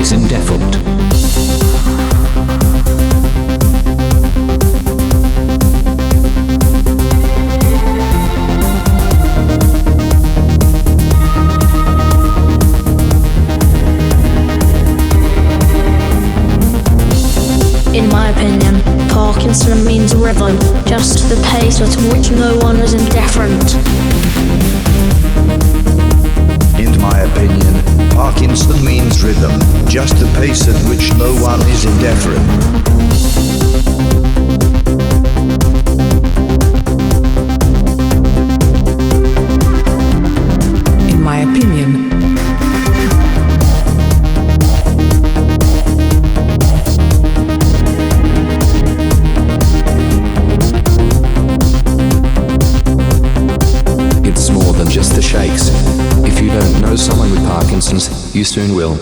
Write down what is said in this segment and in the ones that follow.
is indifferent. In my opinion, Parkinson means rhythm, just the pace at which no one is indifferent. In my opinion, Parkinson means rhythm, just the pace at which no one is indifferent. In my opinion, It's more than just the shakes. If you don't know someone with Parkinson's, you soon will.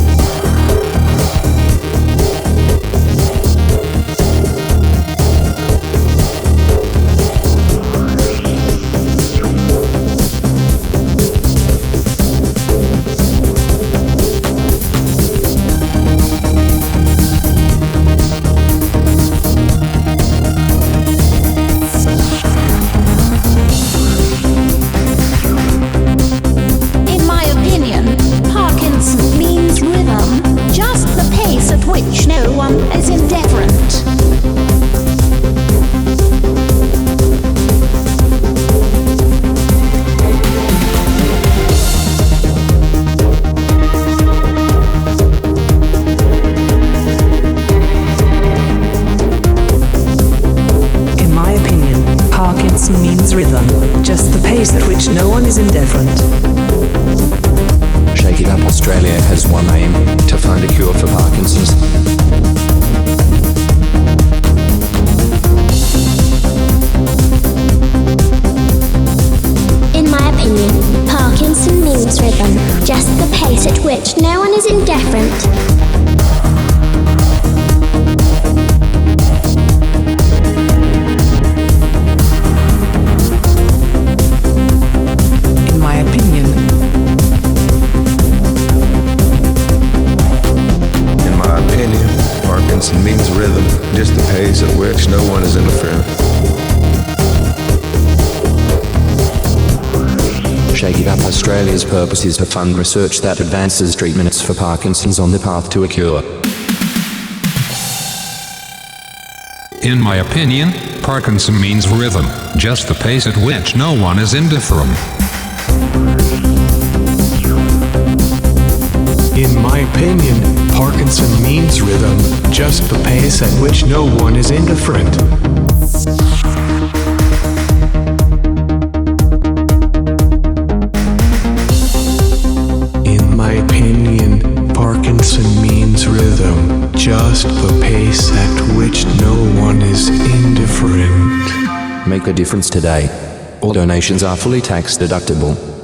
In my opinion, Parkinson means rhythm, just the pace at which no one is indifferent. in my opinion, Parkinson means rhythm, just the pace at which no one is indifferent. Shake It Up Australia has one aim: to find a cure for Parkinson's. In my opinion, Parkinson means rhythm, just the pace at which no one is indifferent. In my opinion, In my opinion, Parkinson means rhythm, just the pace at which no one is indifferent. Shake It Up Australia's purpose is to fund research that advances treatments for Parkinson's on the path to a cure. In my opinion, Parkinson means rhythm, just the pace at which no one is indifferent. In my opinion, Parkinson means rhythm, just the pace at which no one is indifferent. In my opinion, Parkinson means rhythm, just the pace at which no one is indifferent. Make a difference today. All donations are fully tax deductible.